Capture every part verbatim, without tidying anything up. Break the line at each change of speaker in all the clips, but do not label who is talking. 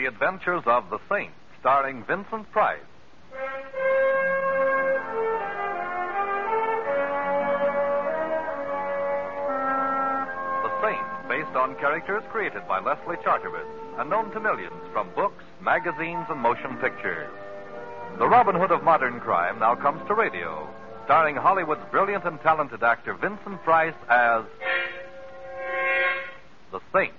The Adventures of the Saint, starring Vincent Price. The Saint, based on characters created by Leslie Charteris and known to millions from books, magazines, and motion pictures. The Robin Hood of modern crime now comes to radio, starring Hollywood's brilliant and talented actor Vincent Price as the Saint.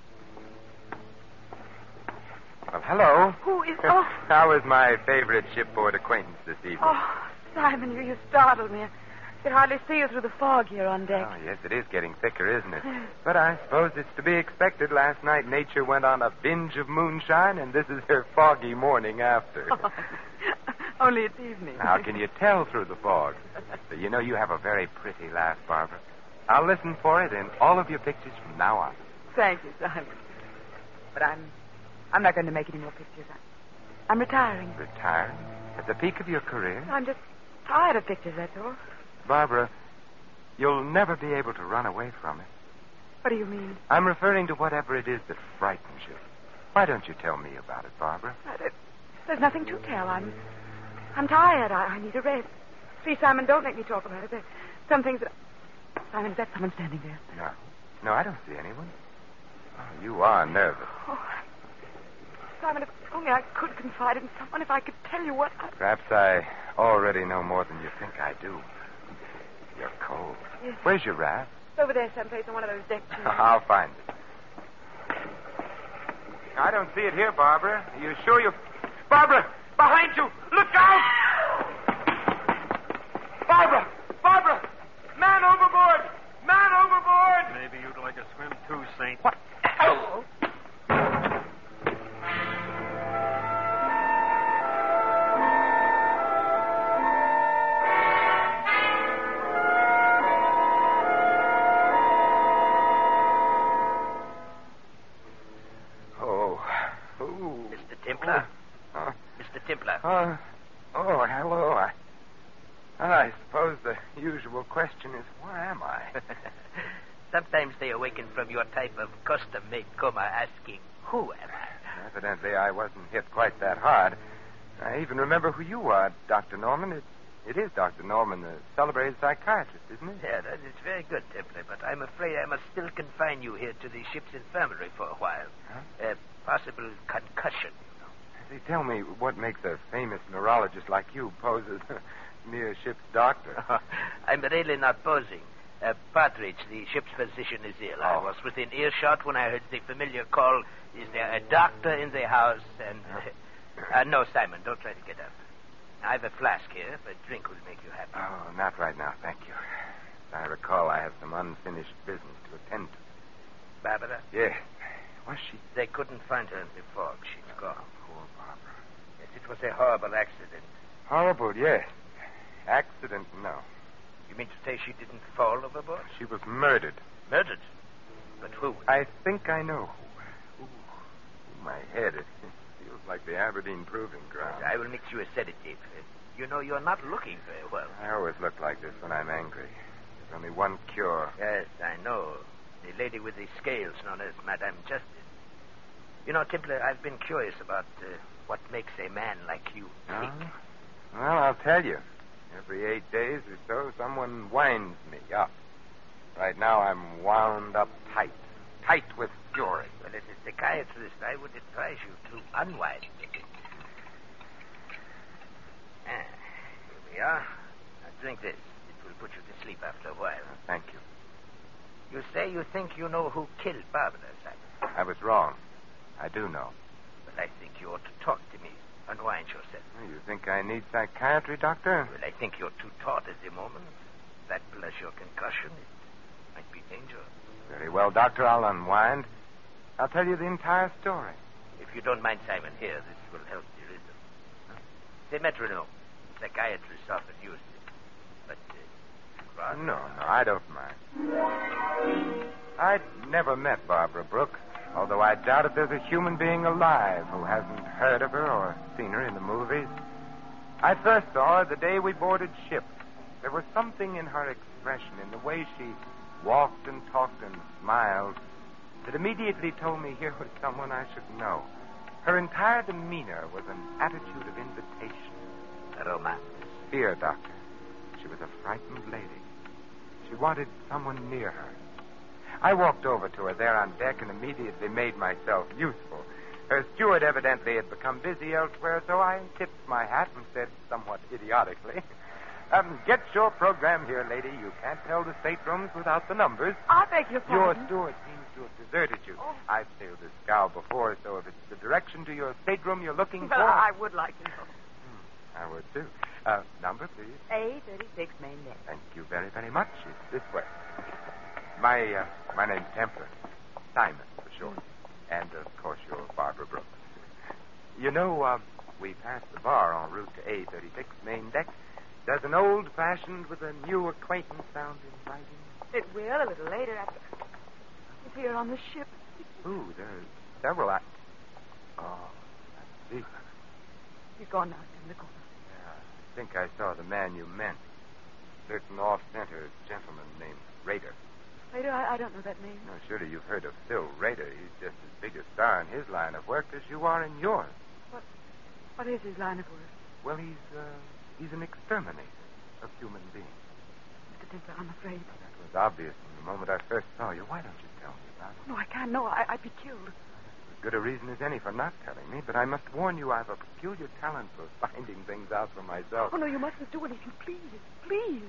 Well, hello.
Who is... Oh.
How is my favorite shipboard acquaintance this evening?
Oh, Simon, you, you startled me. I could hardly see you through the fog here on deck.
Oh, yes, it is getting thicker, isn't it? But I suppose it's to be expected. Last night, nature went on a binge of moonshine, and this is her foggy morning after.
Oh, only it's evening.
How can you tell through the fog? But you know, you have a very pretty laugh, Barbara. I'll listen for it in all of your pictures from now on.
Thank you, Simon. But I'm... I'm not going to make any more pictures. I'm retiring.
Retiring? At the peak of your career?
I'm just tired of pictures, that's all.
Barbara, you'll never be able to run away from it.
What do you mean?
I'm referring to whatever it is that frightens you. Why don't you tell me about it, Barbara?
Uh, there, there's nothing to tell. I'm I'm tired. I, I need a rest. Please, Simon, don't make me talk about it. There's some things that... Simon, is that someone standing there?
No. No, I don't see anyone. Oh, you are nervous.
Oh, Simon, if only I could confide in someone, if I could tell you what I...
Perhaps I already know more than you think I do. You're cold.
Yes.
Where's your raft?
It's over there someplace on one of those deck chairs.
I'll find it. I don't see it here, Barbara. Are you sure you... Barbara! Behind you! Look out! Barbara! Barbara! Man overboard! Man overboard!
Maybe you'd like a swim too, Saint.
What? Oh.
Templar? Uh, Mister Templar?
Uh, oh, hello. I, I suppose the usual question is, where am I?
Sometimes they awaken from your type of custom-made coma asking, who am I?
Evidently, I wasn't hit quite that hard. I even remember who you are, Doctor Norman. It, it is Doctor Norman, the celebrated psychiatrist, isn't it?
Yeah, that is very good, Templar, but I'm afraid I must still confine you here to the ship's infirmary for a while.
Huh?
Uh, possible concussion.
Say, tell me, what makes a famous neurologist like you pose as a mere ship's doctor?
I'm really not posing. Uh, Partridge, the ship's physician, is ill.
Oh.
I was within earshot when I heard the familiar call, is there a doctor in the house? And uh, uh, no, Simon, don't try to get up. I have a flask here. If a drink will make you happy.
Oh, not right now, thank you. I recall I have some unfinished business to attend to.
Barbara?
Yes. Was she?
They couldn't find her in the fog. She's gone.
Poor Barbara.
Yes, it was a horrible accident.
Horrible, yes. Accident, no.
You mean to say she didn't fall overboard?
She was murdered.
Murdered? But who?
I think I know who. Ooh, ooh, my head. It feels like the Aberdeen Proving Ground.
I will mix you a sedative. You know, you're not looking very well.
I always look like this when I'm angry. There's only one cure.
Yes, I know. The lady with the scales known as Madame Justice. You know, Templar, I've been curious about uh, what makes a man like you tick.
Oh? Well, I'll tell you. Every eight days or so, someone winds me up. Right now, I'm wound up tight. Tight with fury.
Well, as a psychiatrist, I would advise you to unwind. Ah, here we are. Now, drink this. It will put you to sleep after a while.
Oh, thank you.
You say you think you know who killed Barbara, Simon.
I was wrong. I do know.
But I think you ought to talk to me. Unwind yourself.
You think I need psychiatry, Doctor?
Well, I think you're too taut at the moment. That plus your concussion, it might be dangerous.
Very well, Doctor. I'll unwind. I'll tell you the entire story.
If you don't mind, Simon, here, this will help the rhythm. Huh? The metronome. Psychiatrists often use it. But, uh, rather...
No, no, I don't mind. I'd never met Barbara Brooks, although I doubt if there's a human being alive who hasn't heard of her or seen her in the movies. I first saw her the day we boarded ship. There was something in her expression, in the way she walked and talked and smiled, that immediately told me here was someone I should know. Her entire demeanor was an attitude of invitation.
Romance.
Fear, Doctor. She was a frightened lady. She wanted someone near her. I walked over to her there on deck and immediately made myself useful. Her steward evidently had become busy elsewhere, so I tipped my hat and said somewhat idiotically, um, get your program here, lady. You can't tell the staterooms without the numbers.
I beg your
Your
pardon.
steward seems to have deserted you.
Oh.
I've sailed this scow before, so if it's the direction to your stateroom you're looking
Well,
for...
I would like to know.
I would, too. Uh, number, please.
A thirty-six, main deck.
Thank you very, very much. It's this way. My, uh, my name's Templar. Simon, for short. And, of course, you're Barbara Brooks. You know, uh, we passed the bar en route to A thirty-six, main deck. Does an old-fashioned with a new acquaintance sound inviting?
It will a little later after. It's here on the ship.
Ooh, there's several. I... Oh, I see.
He's gone now. He's in the corner.
Yeah, I think I saw the man you meant. Certain off-center gentleman named Rader.
Later, I, I don't know that name.
No, surely you've heard of Phil Rader. He's just as big a star in his line of work as you are in yours.
What? What is his line of work?
Well, he's uh, he's an exterminator of human beings.
Mister Templar, I'm afraid.
That was obvious from the moment I first saw you. Why don't you tell me about it?
No, I can't. No, I, I'd be killed.
As good a reason as any for not telling me, but I must warn you I've a peculiar talent for finding things out for myself.
Oh, no, you mustn't do anything. Please. Please.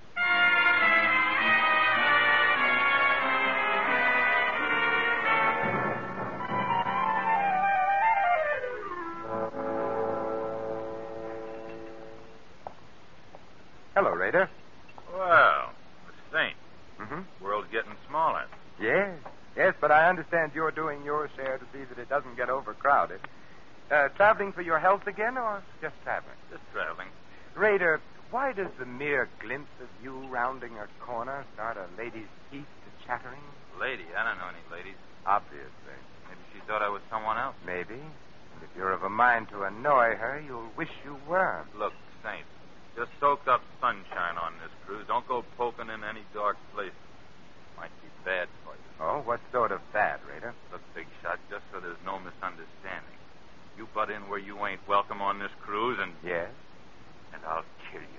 Hello, Rader.
Well, the Saint.
Mm-hmm.
World's getting smaller.
Yes. Yes, but I understand you're doing your share to see that it doesn't get overcrowded. Uh, traveling for your health again, or just traveling?
Just traveling.
Raider, why does the mere glimpse of you rounding a corner start a lady's teeth to chattering?
Lady, I don't know any ladies.
Obviously.
Maybe she thought I was someone else.
Maybe. And if you're of a mind to annoy her, you'll wish you were.
Look, Saint, just soak up sunshine on this cruise. Don't go poking in any dark places. Might be bad for you.
Oh, what sort of bad, Raider?
Look, Big Shot, just so there's no misunderstanding. You butt in where you ain't welcome on this cruise, and...
Yes?
And I'll kill you.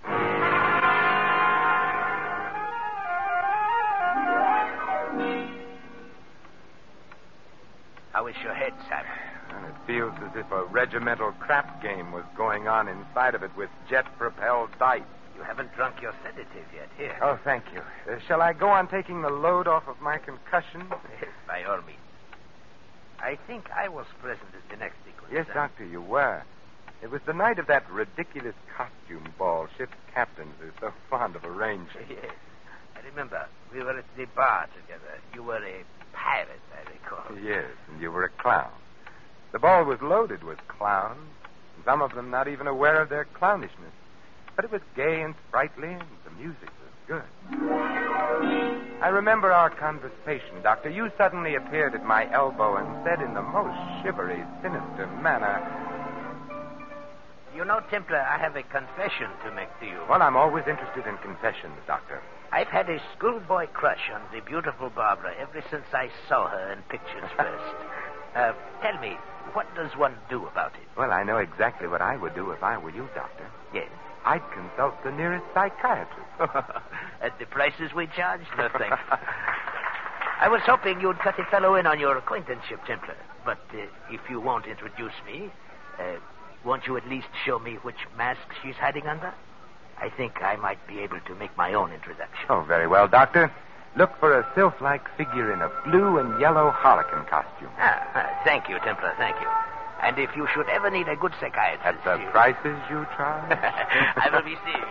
How is your head, Simon?
And it feels as if a regimental crap game was going on inside of it with jet-propelled dice.
You haven't drunk your sedative yet. Here.
Oh, thank you. Uh, shall I go on taking the load off of my concussion?
Yes, by all means. I think I was present at the next sequence.
Yes, Doctor, you were. It was the night of that ridiculous costume ball ship's captains are so fond of arranging.
Yes. I remember we were at the bar together. You were a pirate, I recall.
Yes, and you were a clown. The ball was loaded with clowns, some of them not even aware of their clownishness. But it was gay and sprightly, and the music was good. I remember our conversation, Doctor. You suddenly appeared at my elbow and said in the most shivery, sinister manner...
You know, Templar, I have a confession to make to you.
Well, I'm always interested in confessions, Doctor.
I've had a schoolboy crush on the beautiful Barbara ever since I saw her in pictures first. uh, tell me, what does one do about it?
Well, I know exactly what I would do if I were you, Doctor.
Yes.
I'd consult the nearest psychiatrist.
At the prices we charge? No, thanks. I was hoping you'd cut a fellow in on your acquaintanceship, Templar. But uh, if you won't introduce me, uh, won't you at least show me which mask she's hiding under? I think I might be able to make my own introduction.
Oh, very well, Doctor. Look for a sylph-like figure in a blue and yellow harlequin costume.
Ah, ah, thank you, Templar, thank you. And if you should ever need a good psychiatrist...
At the
you...
prices you charge?
I will be seeing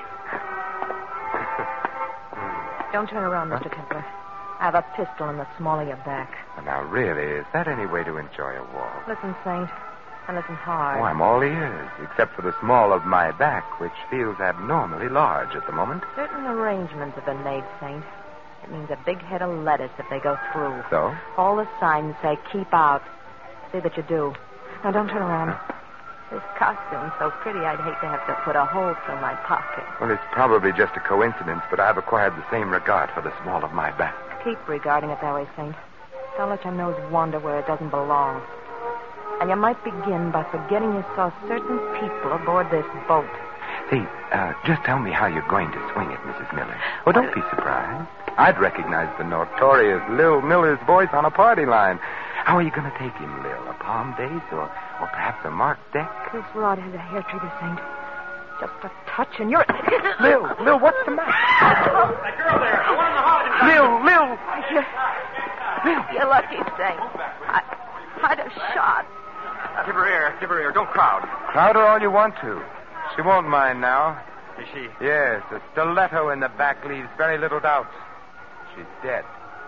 you.
Don't turn around, Mister Templar. I have a pistol in the small of your back.
Now, really, is that any way to enjoy a walk?
Listen, Saint, and listen hard.
Oh, I'm all ears, except for the small of my back, which feels abnormally large at the moment.
Certain arrangements have been made, Saint. It means a big head of lettuce if they go through.
So?
All the signs say keep out. See that you do. Now, don't turn around. This costume's so pretty, I'd hate to have to put a hole through my pocket.
Well, it's probably just a coincidence, but I've acquired the same regard for the small of my back.
Keep regarding it that way, Saint. Don't let your nose wander where it doesn't belong. And you might begin by forgetting you saw certain people aboard this boat.
Say, uh, just tell me how you're going to swing it, Missus Miller. Oh, don't be surprised. I'd recognize the notorious Lil Miller's voice on a party line. How are you going to take him, Lil? A palm base or, or perhaps a marked deck?
This rod has a hair trigger, Saint. Just a touch and you're...
Lil, Lil, what's the matter?
That girl there, the one in the hall.
Lil, Lil!
You're, you're lucky, Saint. I, I'd have shot.
Give her air, give her air. Don't crowd.
Crowd her all you want to. She won't mind now.
Is she?
Yes, a stiletto in the back leaves very little doubt. She's dead.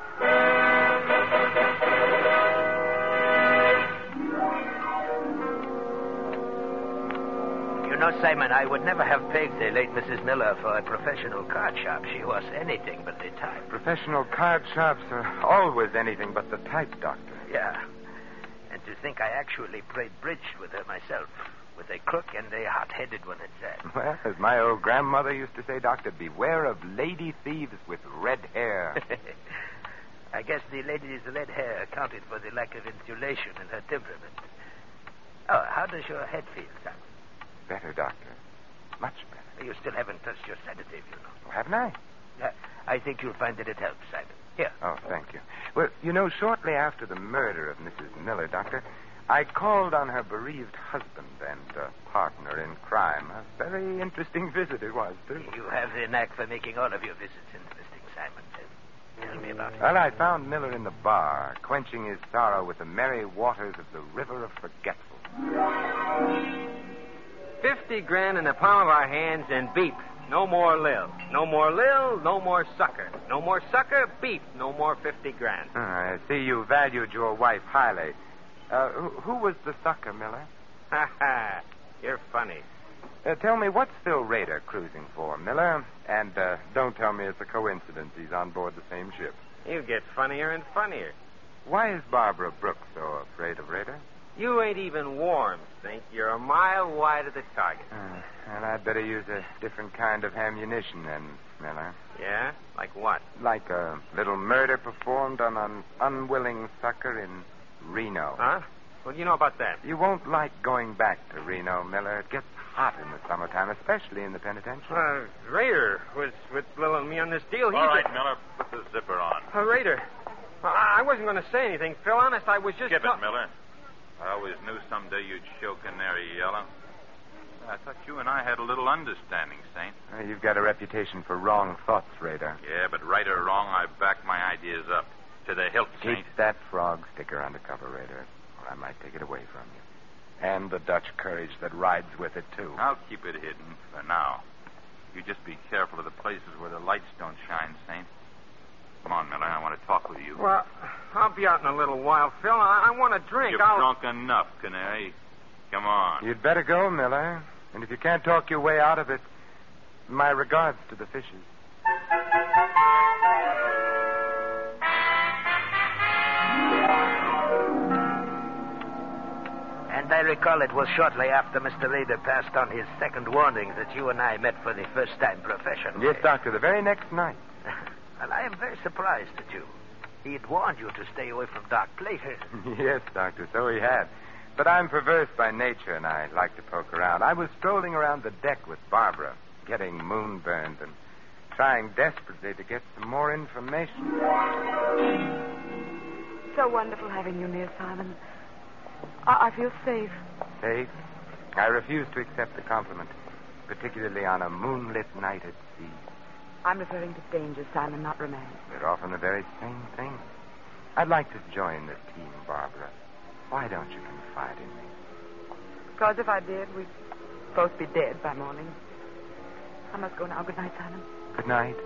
You know, Simon, I would never have pegged the late Missus Miller for a professional card shop. She was anything but the type.
Professional card shops are always anything but the type, Doctor.
Yeah. And to think I actually played bridge with her myself. With a crook and a hot-headed one at that.
Well, as my old grandmother used to say, Doctor, beware of lady thieves with red hair.
I guess the lady's red hair accounted for the lack of insulation in her temperament. Oh, how does your head feel, Simon?
Better, Doctor. Much better.
You still haven't touched your sedative, you know.
Oh, haven't I?
Uh, I think you'll find that it helps, Simon. Here.
Oh, thank you. Well, you know, shortly after the murder of Missus Miller, Doctor, I called on her bereaved husband and uh, partner in crime. A very interesting visit it was, too.
You have the knack for making all of your visits interesting, Simon. Uh, tell me about it.
Well, I found Miller in the bar, quenching his sorrow with the merry waters of the River of Forgetful.
Fifty grand in the palm of our hands and beep. No more Lil. No more Lil, no more sucker. No more sucker, beep. No more fifty grand.
Uh, I see you valued your wife highly. Uh, who, who was the sucker, Miller?
Ha ha. You're funny.
Uh, tell me, what's Phil Rader cruising for, Miller? And uh, don't tell me it's a coincidence he's on board the same ship.
You get funnier and funnier.
Why is Barbara Brooks so afraid of Rader?
You ain't even warm, Think. You're a mile wide of the target.
Uh, and I'd better use a different kind of ammunition then, Miller.
Yeah? Like what?
Like a little murder performed on an unwilling sucker in Reno.
Huh? What do you know about that?
You won't like going back to Reno, Miller. It gets hot in the summertime, especially in the penitentiary.
Uh, Raider was with Lil and me on this deal. He
All right,
just...
Miller, put the zipper on.
Uh, Raider. Uh, I wasn't going to say anything, Phil. Honest, I was just...
Skip
ta-
it, Miller. I always knew someday you'd show Canary Yellow. I thought you and I had a little understanding, Saint.
Uh, you've got a reputation for wrong thoughts, Rader.
Yeah, but right or wrong, I back my ideas up. To the hilt, Saint.
Keep that frog sticker under cover, Rader, or I might take it away from you. And the Dutch courage that rides with it, too.
I'll keep it hidden for now. You just be careful of the places where the lights don't shine, Saint. Come on, Miller. I want to talk with you.
Well, I'll be out in a little while, Phil. I, I want to drink.
You've
I'll...
drunk enough, Canary. Come on.
You'd better go, Miller. And if you can't talk your way out of it, my regards to the fishes.
And I recall it was shortly after Mister Rader passed on his second warning that you and I met for the first time professionally.
Yes, Doctor, the very next night.
Well, I am very surprised at you. He had warned you to stay away from dark places.
Yes, Doctor, so he had. But I'm perverse by nature, and I like to poke around. I was strolling around the deck with Barbara, getting moonburned and trying desperately to get some more information.
So wonderful having you near, Simon. I, I feel safe.
Safe? I refuse to accept the compliment, particularly on a moonlit night at sea.
I'm referring to danger, Simon, not romance.
They're often the very same thing. I'd like to join the team, Barbara. Why don't you confide in me?
Because if I did, we'd both be dead by morning. I must go now. Good night, Simon.
Good night.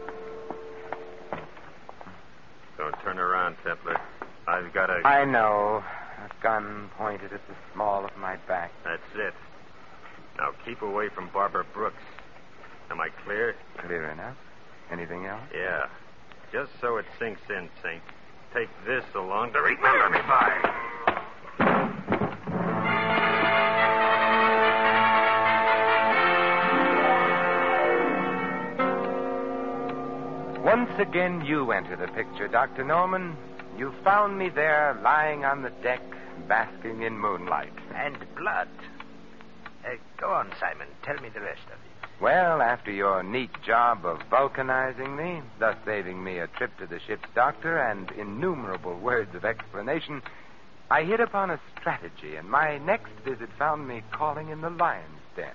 Don't turn around, Templar. I've got a...
I know. A gun pointed at the small of my back.
That's it. Now keep away from Barbara Brooks. Am I clear?
Clear enough. Anything else?
Yeah. Just so it sinks in, Saint. Take this along to remember me by.
Once again, you enter the picture, Doctor Norman. You found me there, lying on the deck, basking in moonlight.
And blood. Uh, go on, Simon. Tell me the rest of it.
Well, after your neat job of vulcanizing me, thus saving me a trip to the ship's doctor and innumerable words of explanation, I hit upon a strategy, and my next visit found me calling in the lion's den.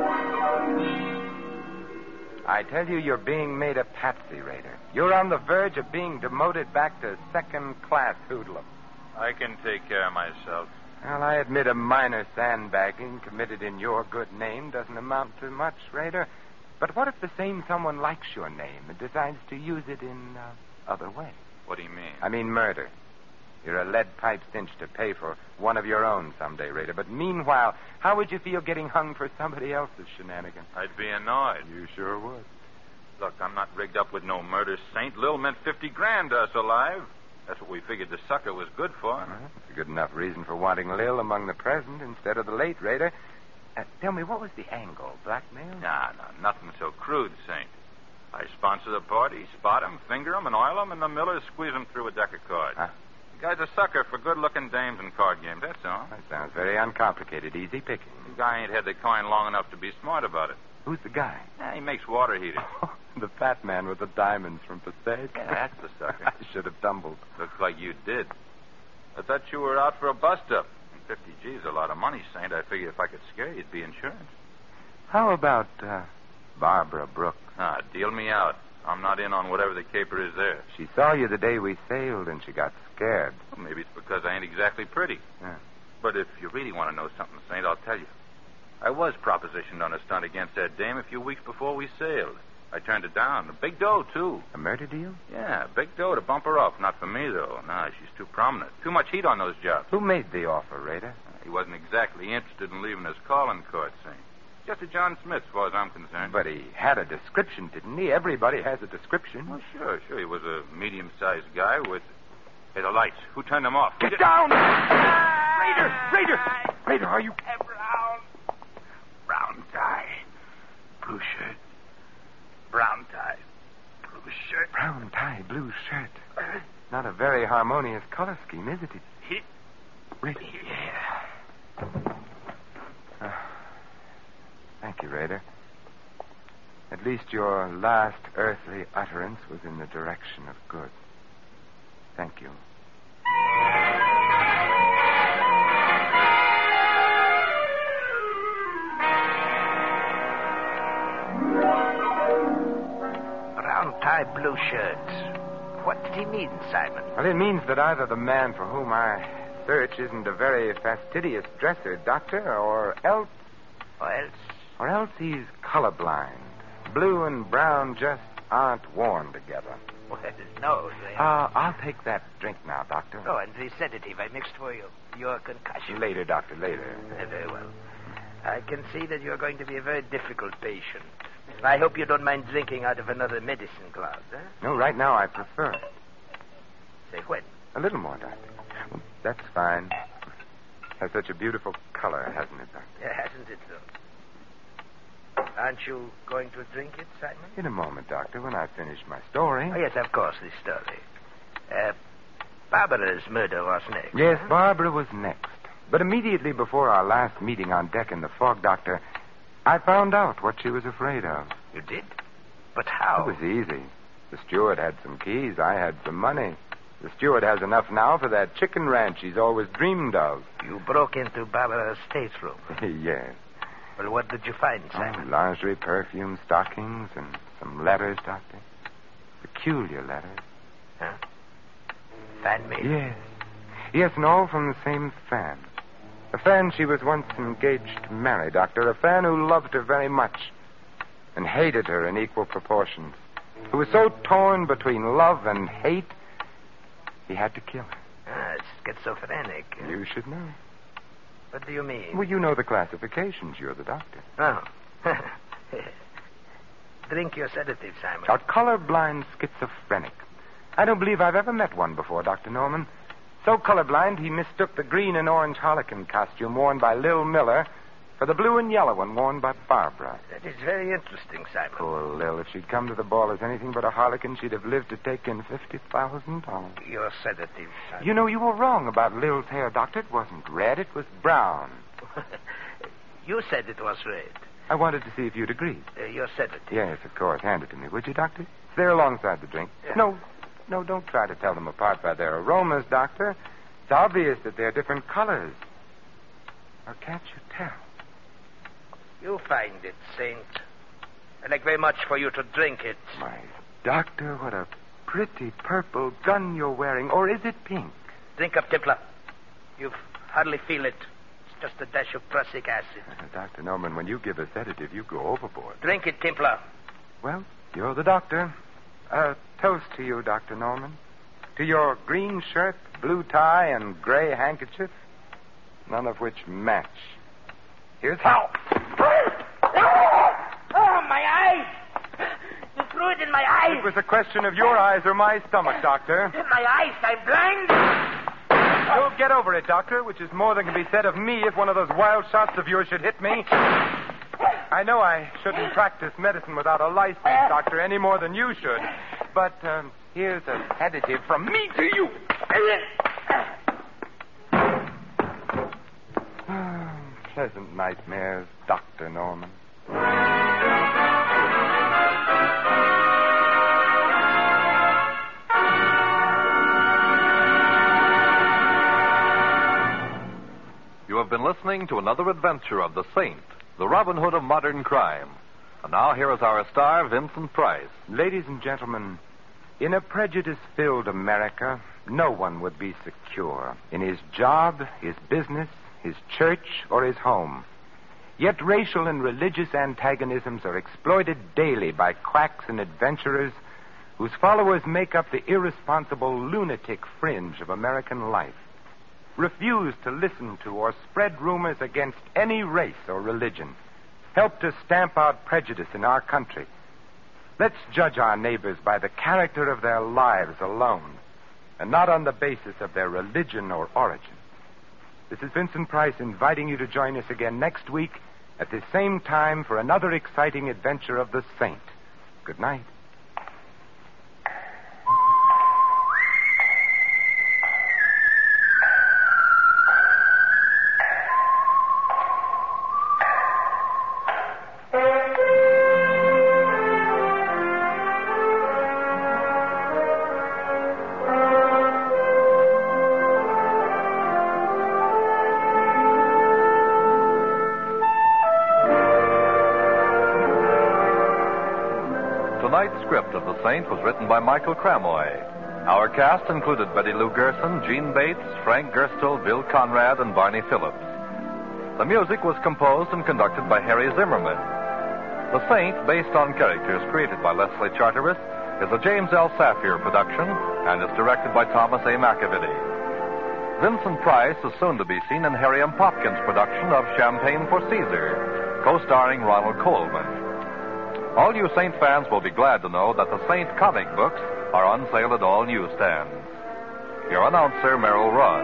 I tell you, you're being made a patsy, Raider. You're on the verge of being demoted back to second-class hoodlum.
I can take care of myself.
Well, I admit a minor sandbagging committed in your good name doesn't amount to much, Raider. But what if the same someone likes your name and decides to use it in uh, other way?
What do you mean?
I mean murder. You're a lead pipe cinch to pay for one of your own someday, Raider. But meanwhile, how would you feel getting hung for somebody else's shenanigans?
I'd be annoyed.
You sure would.
Look, I'm not rigged up with no murder saint. Lil meant fifty grand to us alive. That's what we figured the sucker was good for.
Well, that's a good enough reason for wanting Lil among the present instead of the late, Raider. Uh, tell me, what was the angle? Blackmail?
Nah, nah, nothing so crude, Saint. I sponsor the party, spot him, finger him, and oil him, and the Millers squeeze him through a deck of cards.
Huh?
The guy's a sucker for good-looking dames and card games, that's all.
That sounds very uncomplicated, easy picking.
The guy ain't had the coin long enough to be smart about it.
Who's the guy?
Yeah, he makes water heaters.
Oh, the fat man with the diamonds from Passaic.
Yeah, that's the sucker.
I should have tumbled.
Looks like you did. I thought you were out for a bust-up. Fifty G's a lot of money, Saint. I figured if I could scare you, it'd be insurance.
How about uh, Barbara Brooke?
Ah, deal me out. I'm not in on whatever the caper is there.
She saw you the day we sailed, and she got scared.
Well, maybe it's because I ain't exactly pretty.
Yeah.
But if you really want to know something, Saint, I'll tell you. I was propositioned on a stunt against that dame a few weeks before we sailed. I turned it down. A big dough, too.
A murder deal?
Yeah, big dough to bump her off. Not for me, though. Nah, she's too prominent. Too much heat on those jobs.
Who made the offer, Raider?
He wasn't exactly interested in leaving his calling card, Saint. Just a John Smith, as far as I'm concerned.
But he had a description, didn't he? Everybody has a description.
Well, sure, sure. He was a medium-sized guy with... Hey, the lights. Who turned them off?
Get down! Raider! Raider! Raider, are you...
Brown. Brown tie. Blue shirt. Brown tie. Blue shirt.
Brown tie, blue shirt. Not a very harmonious color scheme, is it?
He...
Raider.
Yeah.
Uh, thank you, Raider. At least your last earthly utterance was in the direction of good. Thank you.
Brown tie, blue shirt. What did he mean, Simon?
Well, it means that either the man for whom I search isn't a very fastidious dresser, Doctor, or else...
Or else?
Or else he's colorblind. Blue and brown just aren't worn together.
Well, no. They...
Uh, I'll take that drink now, Doctor.
Oh, and the sedative I mixed for you. Your concussion.
Later, Doctor, later.
Uh, very well. I can see that you're going to be a very difficult patient. I hope you don't mind drinking out of another medicine glass, eh?
No, right now I prefer it.
Say when?
A little more, Doctor. Well, that's fine. Has such a beautiful color, hasn't it, Doctor?
Yeah, hasn't it, though? Aren't you going to drink it, Simon?
In a moment, Doctor, when I finish my story.
Oh, yes, of course, the story. Uh, Barbara's murder was next.
Yes,
huh?
Barbara was next. But immediately before our last meeting on deck in the fog, Doctor, I found out what she was afraid of.
You did? But how?
It was easy. The steward had some keys. I had some money. The steward has enough now for that chicken ranch he's always dreamed of.
You broke into Barbara's stateroom.
Yes.
Well, what did you find, Simon?
Oh, lingerie, perfume, stockings, and some letters, Doctor. Peculiar letters.
Huh? Fan mail?
Yes. Yes, and all from the same fan. A fan she was once engaged to marry, Doctor. A fan who loved her very much and hated her in equal proportions. Who was so torn between love and hate, he had to kill her.
Ah, it's schizophrenic.
You should know.
What do you mean?
Well, you know the classifications. You're the doctor.
Oh. Drink your sedative, Simon.
A colorblind schizophrenic. I don't believe I've ever met one before, Doctor Norman. So colorblind, he mistook the green and orange harlequin costume worn by Lil Miller for the blue and yellow one worn by Barbara.
That is very interesting, Simon.
Poor Lil. If she'd come to the ball as anything but a harlequin, she'd have lived to take in fifty thousand dollars.
Your sedative, Simon.
You know, you were wrong about Lil's hair, Doctor. It wasn't red. It was brown.
You said it was red.
I wanted to see if you'd agreed.
Uh, your sedative.
Yes, of course. Hand it to me, would you, Doctor? It's there alongside the drink.
Yeah.
No, no, don't try to tell them apart by their aromas, Doctor. It's obvious that they're different colors. Or can't you tell?
You find it, Saint. I'd like very much for you to drink it.
My Doctor, what a pretty purple gun you're wearing. Or is it pink?
Drink up, Templar. You hardly feel it. It's just a dash of prussic acid.
Uh, Doctor Norman, when you give a sedative, you go overboard.
Drink it, Templar.
Well, you're the doctor. A toast to you, Doctor Norman. To your green shirt, blue tie, and gray handkerchief, none of which match. Here's how.
Oh, my eyes! You threw it in my eyes.
It was a question of your eyes or my stomach, Doctor.
My eyes, I'm blind.
You'll get over it, Doctor, which is more than can be said of me if one of those wild shots of yours should hit me. I know I shouldn't practice medicine without a license, Doctor, any more than you should. But um, here's a sedative from me to you. Pleasant nightmares, Doctor Norman.
You have been listening to another adventure of the Saint, the Robin Hood of modern crime. And now here is our star, Vincent Price.
Ladies and gentlemen, in a prejudice-filled America, no one would be secure in his job, his business, his church, or his home. Yet racial and religious antagonisms are exploited daily by quacks and adventurers whose followers make up the irresponsible lunatic fringe of American life. Refuse to listen to or spread rumors against any race or religion. Help to stamp out prejudice in our country. Let's judge our neighbors by the character of their lives alone, and not on the basis of their religion or origin. This is Vincent Price inviting you to join us again next week at the same time for another exciting adventure of the Saint. Good night.
Tonight's script of The Saint was written by Michael Cramoy. Our cast included Betty Lou Gerson, Gene Bates, Frank Gerstle, Bill Conrad, and Barney Phillips. The music was composed and conducted by Harry Zimmerman. The Saint, based on characters created by Leslie Charteris, is a James L. Safier production and is directed by Thomas A. McAvity. Vincent Price is soon to be seen in Harry M. Popkins' production of Champagne for Caesar, co-starring Ronald Colman. All you Saint fans will be glad to know that the Saint comic books are on sale at all newsstands. Your announcer, Merrill Ross.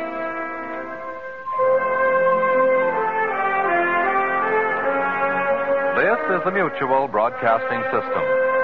This is the Mutual Broadcasting System.